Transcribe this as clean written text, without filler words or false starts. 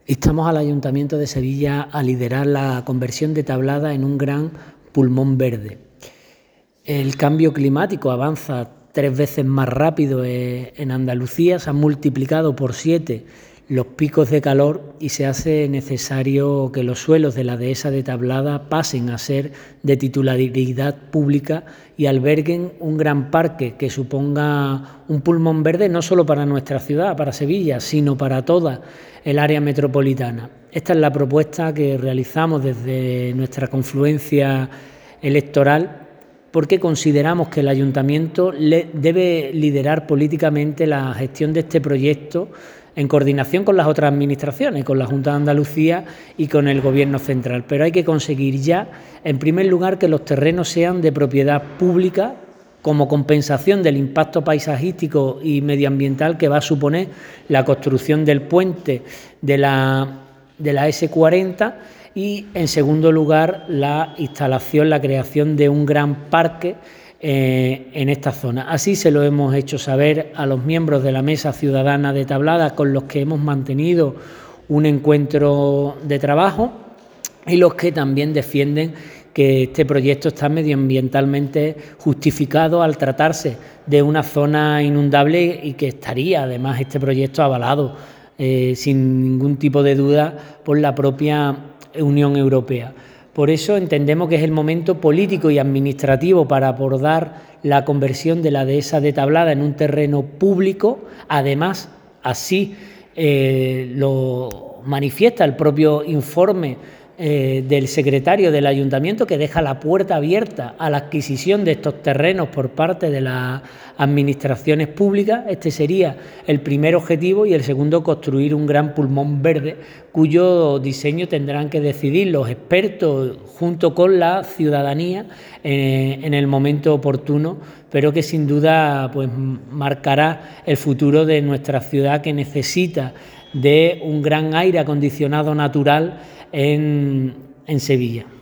Instamos al Ayuntamiento de Sevilla a liderar la conversión de Tablada en un gran pulmón verde. El cambio climático avanza 3 veces más rápido en Andalucía, se han multiplicado por 7 los picos de calor y se hace necesario que los suelos de la dehesa de Tablada pasen a ser de titularidad pública y alberguen un gran parque que suponga un pulmón verde no solo para nuestra ciudad, para Sevilla, sino para toda el área metropolitana. Esta es la propuesta que realizamos desde nuestra confluencia electoral, porque consideramos que el Ayuntamiento debe liderar políticamente la gestión de este proyecto en coordinación con las otras administraciones, con la Junta de Andalucía y con el Gobierno central. Pero hay que conseguir ya, en primer lugar, que los terrenos sean de propiedad pública como compensación del impacto paisajístico y medioambiental que va a suponer la construcción del puente de la S40 y, en segundo lugar, la instalación, la creación de un gran parque en esta zona. Así se lo hemos hecho saber a los miembros de la Mesa Ciudadana de Tablada, con los que hemos mantenido un encuentro de trabajo y los que también defienden que este proyecto está medioambientalmente justificado al tratarse de una zona inundable y que estaría además este proyecto avalado sin ningún tipo de duda por la propia Unión Europea. Por eso entendemos que es el momento político y administrativo para abordar la conversión de la dehesa de Tablada en un terreno público. Además, así lo manifiesta el propio informe del secretario del Ayuntamiento, que deja la puerta abierta a la adquisición de estos terrenos por parte de las administraciones públicas. Este sería el primer objetivo, y el segundo, construir un gran pulmón verde cuyo diseño tendrán que decidir los expertos junto con la ciudadanía en el momento oportuno, pero que sin duda pues marcará el futuro de nuestra ciudad, que necesita de un gran aire acondicionado natural en Sevilla.